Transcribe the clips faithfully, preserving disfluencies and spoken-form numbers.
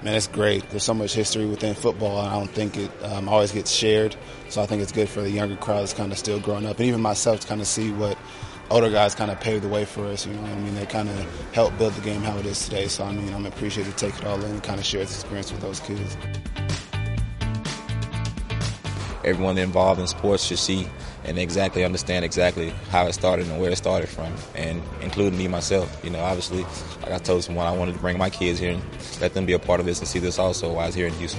Man, it's great. There's so much history within football, and I don't think it um, always gets shared. So I think it's good for the younger crowd that's kind of still growing up, and even myself to kind of see what older guys kind of paved the way for us. You know, I mean, they kind of helped build the game how it is today. So I mean, I'm appreciative to take it all in and kind of share this experience with those kids. Everyone involved in sports should see and exactly understand exactly how it started and where it started from, and including me myself. You know, obviously, like I told someone, I wanted to bring my kids here and let them be a part of this and see this also while I was here in Houston.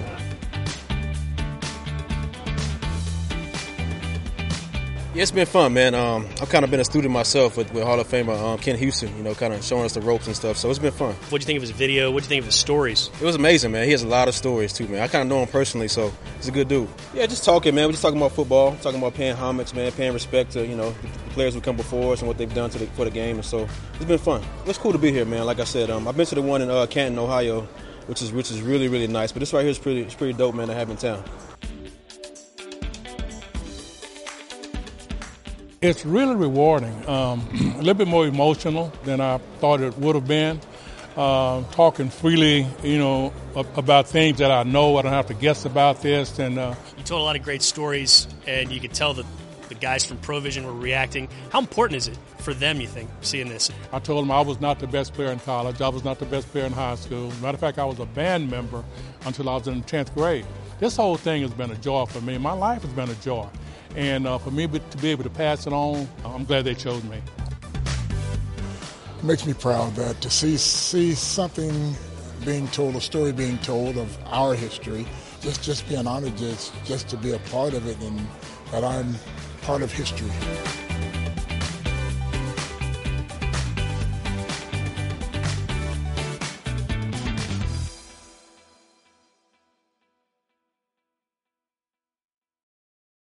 Yeah, it's been fun, man. Um, I've kind of been a student myself with, with Hall of Famer um, Ken Houston, you know, kind of showing us the ropes and stuff, so it's been fun. What do you think of his video? What do you think of his stories? It was amazing, man. He has a lot of stories, too, man. I kind of know him personally, so he's a good dude. Yeah, just talking, man. We're just talking about football, talking about paying homage, man, paying respect to, you know, the players who come before us and what they've done to the, for the game, and so it's been fun. It's cool to be here, man. Like I said, um, I've been to the one in uh, Canton, Ohio, which is which is really, really nice, but this right here is pretty, it's pretty dope, man, to have in town. It's really rewarding, um, a little bit more emotional than I thought it would have been. Uh, talking freely, you know, about things that I know. I don't have to guess about this. And uh, you told a lot of great stories, and you could tell that the guys from Provision were reacting. How important is it for them, you think, seeing this? I told them I was not the best player in college. I was not the best player in high school. Matter of fact, I was a band member until I was in tenth grade. This whole thing has been a joy for me. My life has been a joy. And uh, for me to be able to pass it on, I'm glad they chose me. It makes me proud that to see see something being told, a story being told of our history, just just being honored just, just to be a part of it, and that I'm part of history.